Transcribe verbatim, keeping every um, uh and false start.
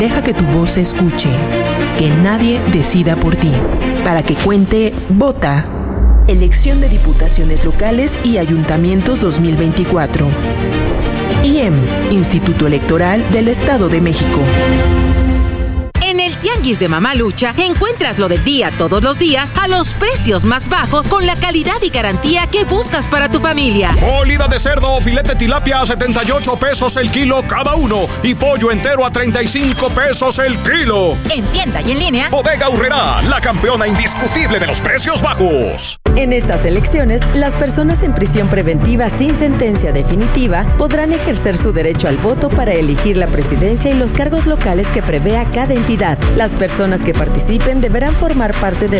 Deja que tu voz se escuche, que nadie decida por ti. Para que cuente, vota. Elección de diputaciones locales y ayuntamientos dos mil veinticuatro. I E M, Instituto Electoral del Estado de México. En el Tianguis de Mamalucha encuentras lo del día todos los días a los precios más bajos con la calidad y garantía que buscas para tu familia. Molida de cerdo o filete tilapia a setenta y ocho pesos el kilo cada uno y pollo entero a treinta y cinco pesos el kilo. En tienda y en línea. Bodega Aurrerá, la campeona indiscutible de los precios bajos. En estas elecciones, las personas en prisión preventiva sin sentencia definitiva podrán ejercer su derecho al voto para elegir la presidencia y los cargos locales que prevea cada entidad. Las personas que participen deberán formar parte de